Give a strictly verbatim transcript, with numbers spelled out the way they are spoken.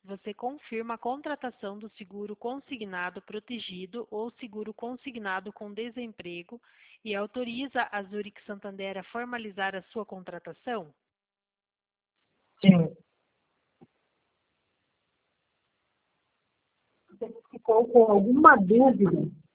você confirma a contratação do seguro consignado protegido ou seguro consignado com desemprego e autoriza a Zurich Santander a formalizar a sua contratação? Sim. Você ficou com alguma dúvida